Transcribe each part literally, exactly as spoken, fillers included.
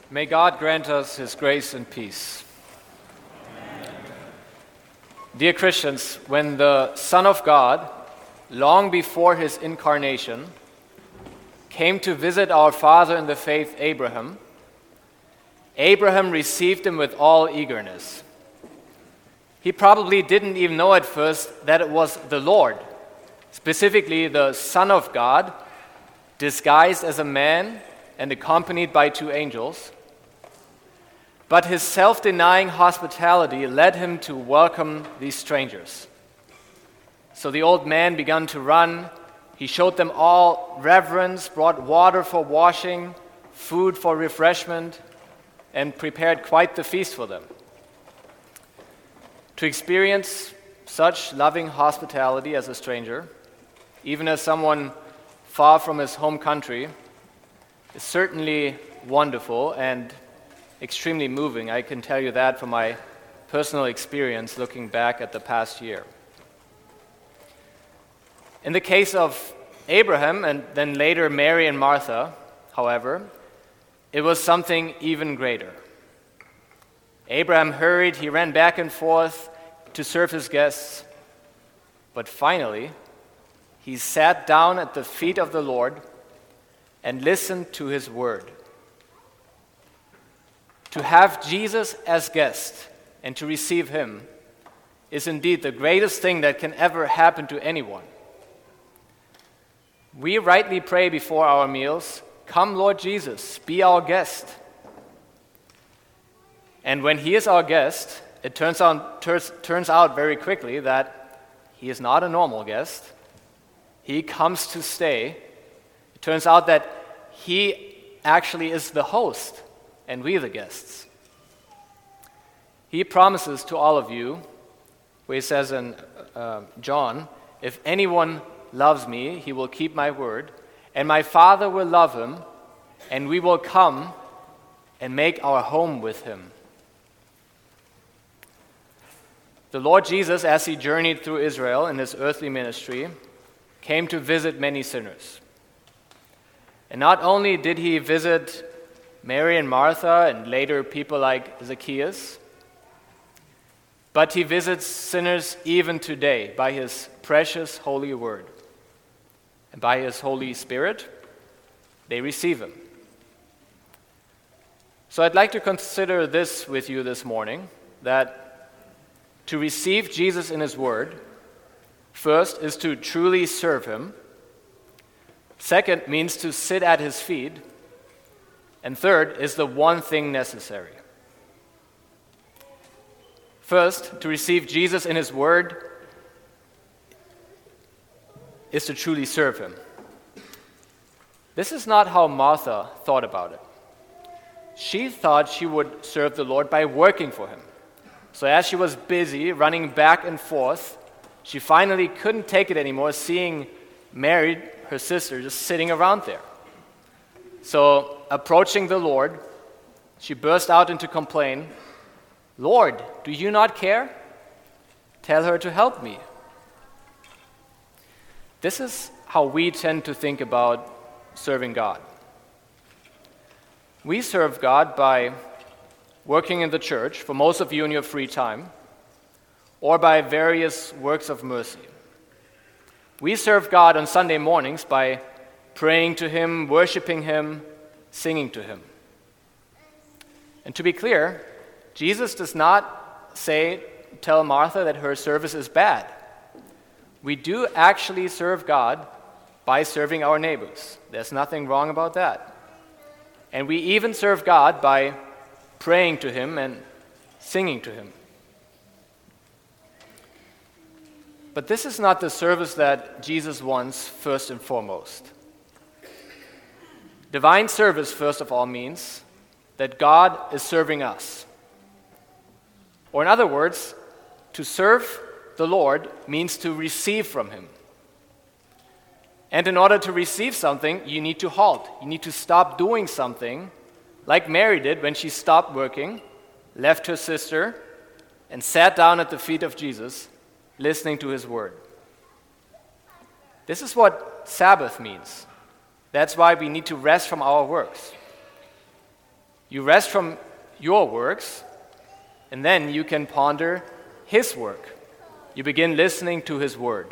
May God grant us His grace and peace. Dear Christians, when the Son of God, long before His incarnation, came to visit our father in the faith, Abraham, Abraham received him with all eagerness. He probably didn't even know at first that it was the Lord, specifically the Son of God, disguised as a man and accompanied by two angels. But his self-denying hospitality led him to welcome these strangers. So the old man began to run. He showed them all reverence, brought water for washing, food for refreshment, and prepared quite the feast for them. To experience such loving hospitality as a stranger, even as someone far from his home country, is certainly wonderful and extremely moving. I can tell you that from my personal experience looking back at the past year. In the case of Abraham and then later Mary and Martha, however, it was something even greater. Abraham hurried, he ran back and forth to serve his guests, but finally, he sat down at the feet of the Lord and listened to his word. To have Jesus as guest and to receive him is indeed the greatest thing that can ever happen to anyone. We rightly pray before our meals, "Come, Lord Jesus, be our guest." And when he is our guest, it turns out, turns, turns out very quickly that he is not a normal guest. He comes to stay. It turns out that he actually is the host, and we the guests. He promises to all of you, where he says in uh, John, "If anyone loves me, he will keep my word, and my Father will love him, and we will come and make our home with him." The Lord Jesus, as he journeyed through Israel in his earthly ministry, came to visit many sinners. And not only did he visit Mary and Martha and later people like Zacchaeus, but he visits sinners even today by his precious holy word. And by his Holy Spirit, they receive him. So I'd like to consider this with you this morning, that to receive Jesus in his word, first is to truly serve him. Second means to sit at his feet. And third is the one thing necessary. First, to receive Jesus in his word is to truly serve him. This is not how Martha thought about it. She thought she would serve the Lord by working for him. So as she was busy running back and forth, she finally couldn't take it anymore, seeing Mary, her sister, just sitting around there. So approaching the Lord, she burst out into complaint, "Lord, do you not care? Tell her to help me." This is how we tend to think about serving God. We serve God by working in the church, for most of you in your free time, or by various works of mercy. We serve God on Sunday mornings by praying to him, worshiping him, singing to him. And to be clear, Jesus does not say, tell Martha that her service is bad. We do actually serve God by serving our neighbors. There's nothing wrong about that. And we even serve God by praying to him and singing to him. But this is not the service that Jesus wants first and foremost. Divine service, first of all, means that God is serving us. Or in other words, to serve the Lord means to receive from him. And in order to receive something, you need to halt. You need to stop doing something, like Mary did when she stopped working, left her sister, and sat down at the feet of Jesus, listening to his word. This is what Sabbath means. That's why we need to rest from our works. You rest from your works, and then you can ponder His work. You begin listening to His word.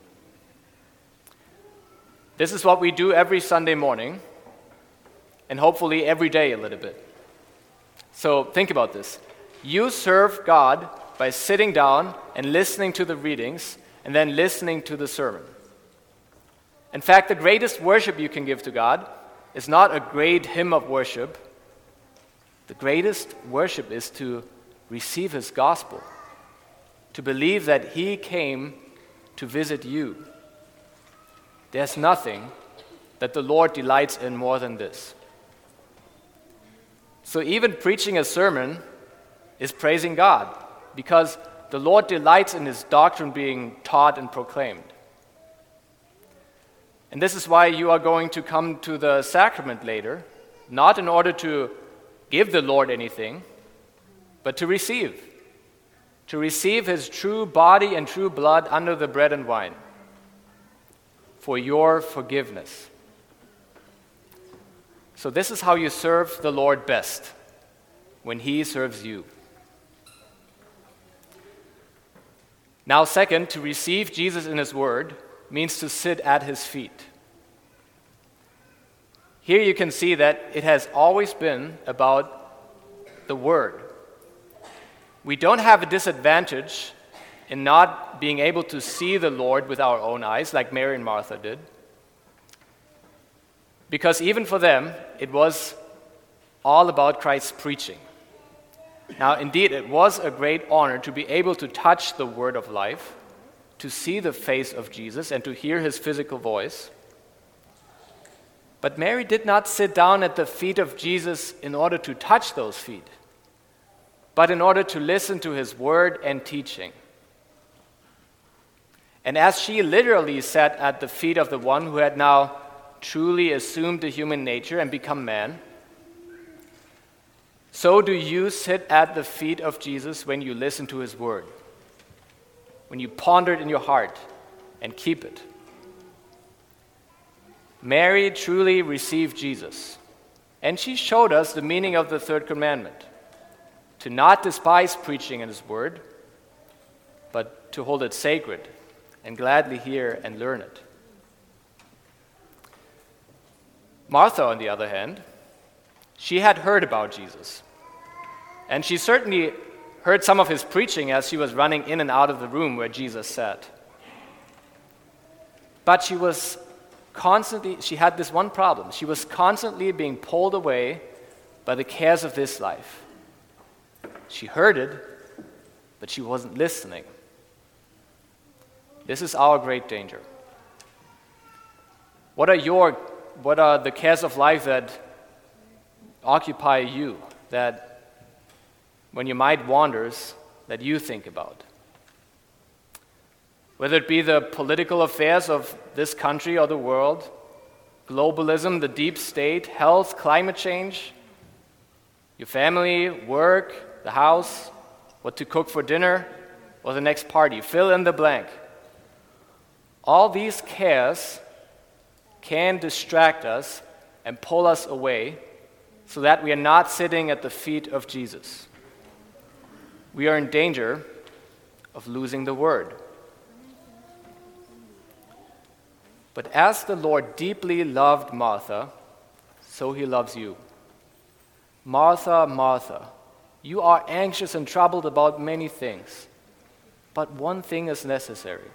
This is what we do every Sunday morning, and hopefully every day a little bit. So think about this. You serve God by sitting down and listening to the readings, and then listening to the sermon. In fact, the greatest worship you can give to God is not a great hymn of worship. The greatest worship is to receive His gospel, to believe that He came to visit you. There's nothing that the Lord delights in more than this. So even preaching a sermon is praising God, because the Lord delights in His doctrine being taught and proclaimed. And this is why you are going to come to the sacrament later, not in order to give the Lord anything, but to receive. To receive His true body and true blood under the bread and wine for your forgiveness. So this is how you serve the Lord best, when He serves you. Now, second, to receive Jesus in His word means to sit at His feet. Here you can see that it has always been about the word. We don't have a disadvantage in not being able to see the Lord with our own eyes, like Mary and Martha did. Because even for them, it was all about Christ's preaching. Now, indeed, it was a great honor to be able to touch the word of life, to see the face of Jesus, and to hear His physical voice. But Mary did not sit down at the feet of Jesus in order to touch those feet, but in order to listen to His word and teaching. And as she literally sat at the feet of the one who had now truly assumed the human nature and become man, so do you sit at the feet of Jesus when you listen to His word, when you ponder it in your heart and keep it. Mary truly received Jesus, and she showed us the meaning of the third commandment, to not despise preaching in His word, but to hold it sacred and gladly hear and learn it. Martha, on the other hand, she had heard about Jesus, and she certainly heard some of His preaching as she was running in and out of the room where Jesus sat. But she was constantly, she had this one problem. She was constantly being pulled away by the cares of this life. She heard it, but she wasn't listening. This is our great danger. What are your, what are the cares of life that occupy you, that when your mind wanders, that you think about? Whether it be the political affairs of this country or the world, globalism, the deep state, health, climate change, your family, work, the house, what to cook for dinner, or the next party. Fill in the blank. All these cares can distract us and pull us away so that we are not sitting at the feet of Jesus. We are in danger of losing the word. But as the Lord deeply loved Martha, so He loves you. Martha, Martha, you are anxious and troubled about many things, but one thing is necessary.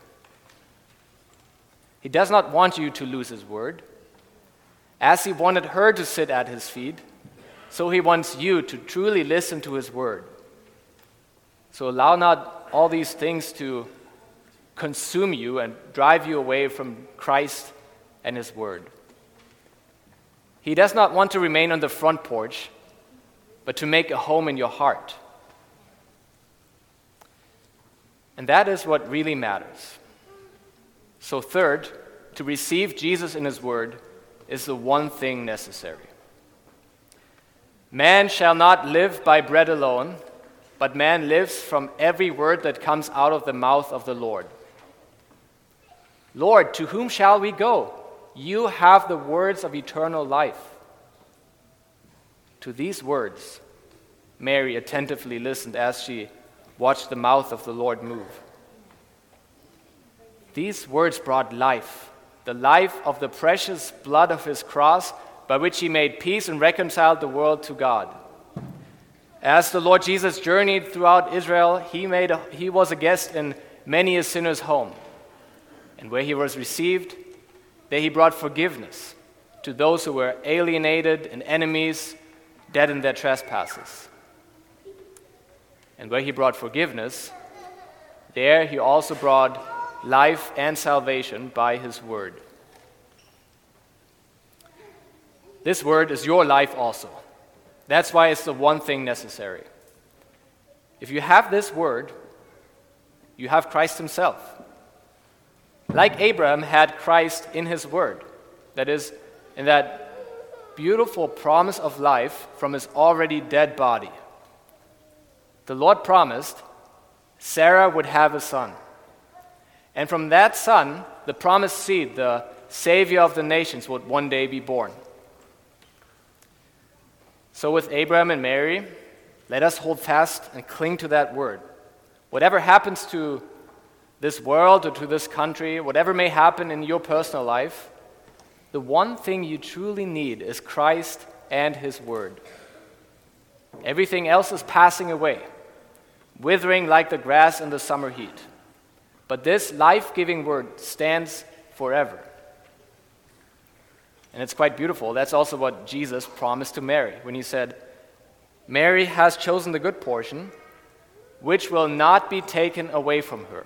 He does not want you to lose His word. As He wanted her to sit at His feet, so He wants you to truly listen to His word. So allow not all these things to consume you and drive you away from Christ and His word. He does not want to remain on the front porch, but to make a home in your heart. And that is what really matters. So third, to receive Jesus in His word is the one thing necessary. Man shall not live by bread alone, but man lives from every word that comes out of the mouth of the Lord. Lord, to whom shall we go? You have the words of eternal life. To these words, Mary attentively listened as she watched the mouth of the Lord move. These words brought life, the life of the precious blood of his cross, by which he made peace and reconciled the world to God. As the Lord Jesus journeyed throughout Israel, he, made a, he was a guest in many a sinner's home. And where he was received, there he brought forgiveness to those who were alienated and enemies, dead in their trespasses. And where he brought forgiveness, there he also brought life and salvation by his word. This word is your life also. That's why it's the one thing necessary. If you have this word, you have Christ himself. Like Abraham had Christ in his word, that is, in that beautiful promise of life from his already dead body. The Lord promised Sarah would have a son. And from that son, the promised seed, the Savior of the nations, would one day be born. So with Abraham and Mary, let us hold fast and cling to that word. Whatever happens to this world or to this country, whatever may happen in your personal life, the one thing you truly need is Christ and his word. Everything else is passing away, withering like the grass in the summer heat. But this life-giving word stands forever. And it's quite beautiful. That's also what Jesus promised to Mary when he said, Mary has chosen the good portion, which will not be taken away from her.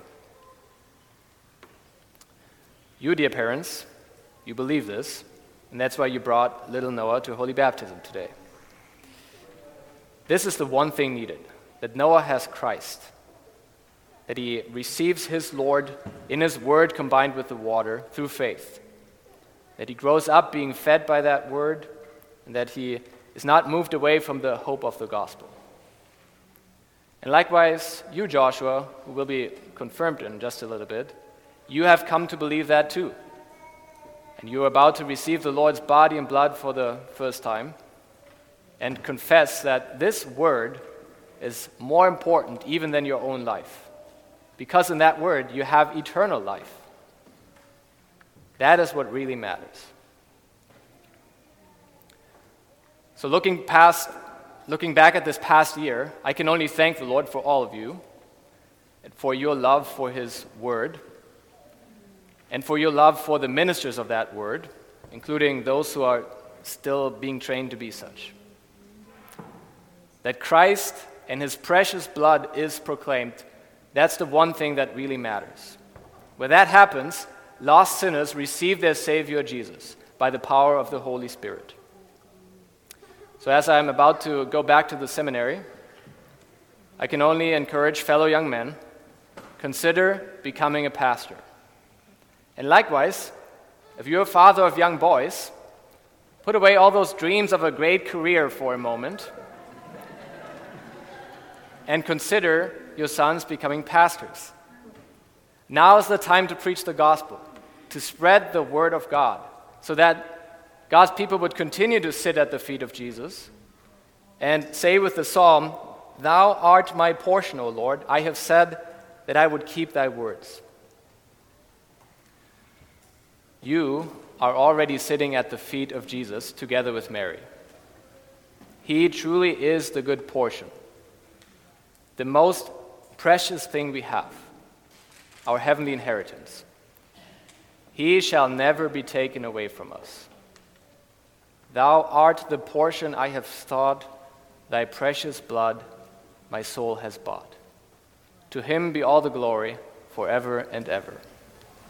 You, dear parents, you believe this, and that's why you brought little Noah to holy baptism today. This is the one thing needed, that Noah has Christ, that he receives his Lord in his word combined with the water through faith, that he grows up being fed by that word, and that he is not moved away from the hope of the gospel. And likewise, you, Joshua, who will be confirmed in just a little bit, you have come to believe that too. And you are about to receive the Lord's body and blood for the first time, and confess that this word is more important even than your own life. Because in that word, you have eternal life. That is what really matters. So looking past, looking back at this past year, I can only thank the Lord for all of you, and for your love for his word, and for your love for the ministers of that word, including those who are still being trained to be such. That Christ and his precious blood is proclaimed, that's the one thing that really matters. Where that happens, lost sinners receive their Savior Jesus by the power of the Holy Spirit. So as I'm about to go back to the seminary, I can only encourage fellow young men, consider becoming a pastor. And likewise, if you're a father of young boys, put away all those dreams of a great career for a moment and consider your sons becoming pastors. Now is the time to preach the gospel, to spread the word of God, so that God's people would continue to sit at the feet of Jesus and say with the psalm, "Thou art my portion, O Lord. I have said that I would keep thy words." You are already sitting at the feet of Jesus together with Mary. He truly is the good portion, the most precious thing we have, our heavenly inheritance. He shall never be taken away from us. Thou art the portion I have sought, thy precious blood my soul has bought. To him be all the glory forever and ever.